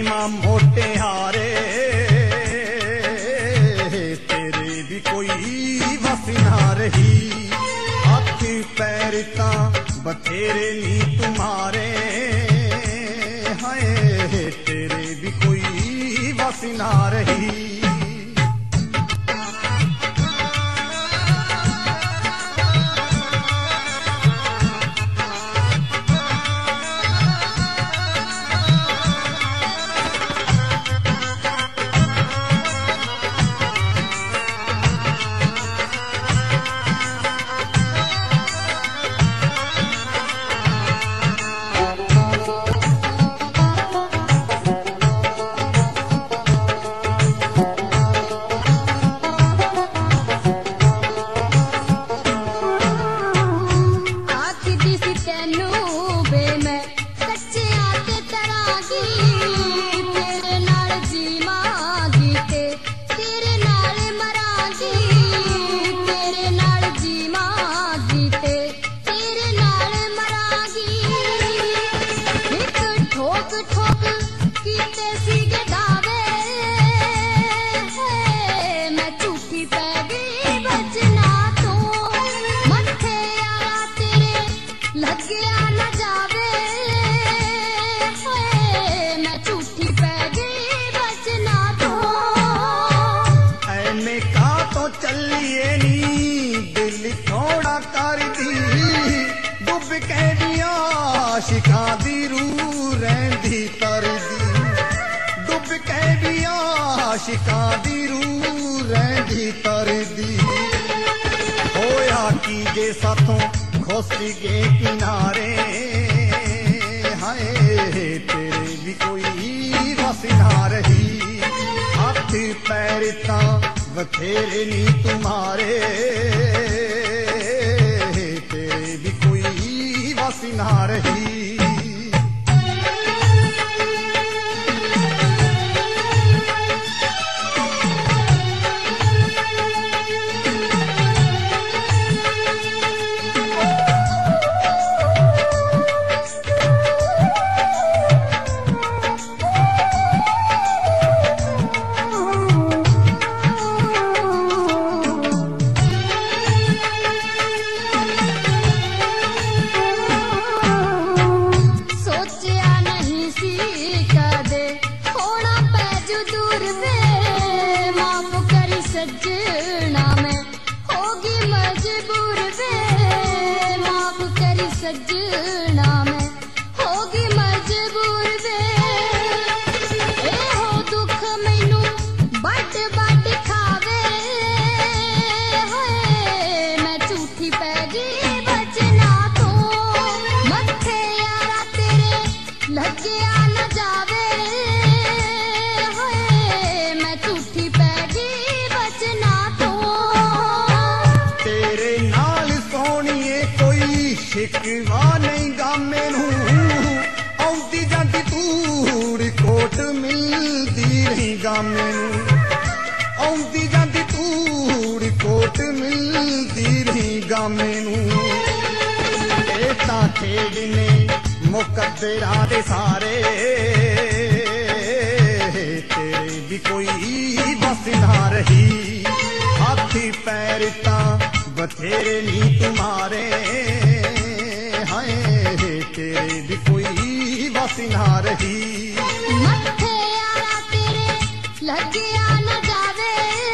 मां मोटे हारे तेरे भी कोई वस ना रही। हाथ पैर ता बथेरे नी तुम्हारे हाय तेरे भी कोई वस ना रही। चलिए नी दिल थोड़ा कर दी डुब के दिया शिखा दी रू रही तरदी। डुब के दिया शिखा दी रू रही तरदी। होया की जे साथों खोसी गे किनारे हाय तेरे भी कोई वस ना रही। हाथ पैर ता बथेरे नी तुम्हारे तेरे भी कोई वस ना रही। सजना मैं होगी मजबूर वे माफ करी सजना मैं होगी मजबूर वे। ए हो दुख मैनू बड़ बड़ खावे होए मैं झूठी पै गई बचना तो मत्थे यारा तेरे लग्या न जावे होए मैं झूठी पै गई। शिकवा नहीं गा मैनू आउंदी जाती तूड़ कोट मिलती नहीं गा मैनू। आउंदी जाती तूड़ कोट मिलती नहीं गा मैनू। ए तां खेड ने मुकद्दरां दे सारे तेरे भी कोई बस ना रही। हाथी पैर तां बथेरे नी तुम्हारे तेरे भी कोई बस ना रही। मत्थे यारा तेरे लग्या न जावे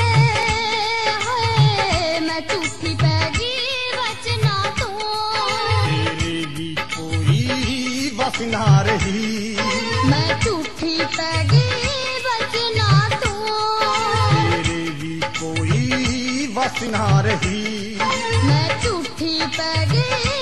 होए मैं झूठी पै गई बचना तो तेरे भी कोई बस ना रही। मैं झूठी पै गई बचना तो तेरे भी कोई बस ना रही। मैं झूठी पै गई